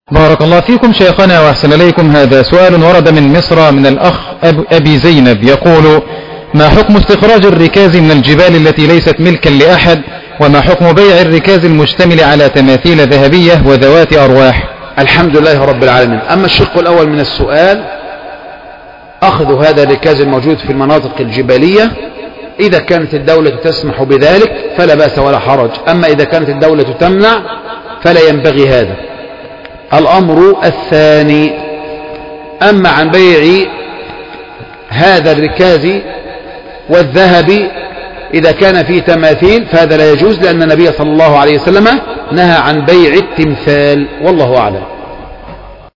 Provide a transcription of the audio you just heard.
بارك الله فيكم شيخنا وأحسن إليكم. هذا سؤال ورد من مصر من الأخ أبي زينب يقول: ما حكم استخراج الركاز من الجبال التي ليست ملكا لأحد؟ وما حكم بيع الركاز المشتمل على تماثيل ذهبية وذوات أرواح؟ الحمد لله رب العالمين. أما الشق الأول من السؤال، أخذ هذا الركاز الموجود في المناطق الجبالية إذا كانت الدولة تسمح بذلك فلا بأس ولا حرج، أما إذا كانت الدولة تمنع فلا ينبغي هذا. الأمر الثاني، أما عن بيع هذا الركاز والذهب إذا كان فيه تماثيل فهذا لا يجوز، لأن النبي صلى الله عليه وسلم نهى عن بيع التمثال، والله أعلم.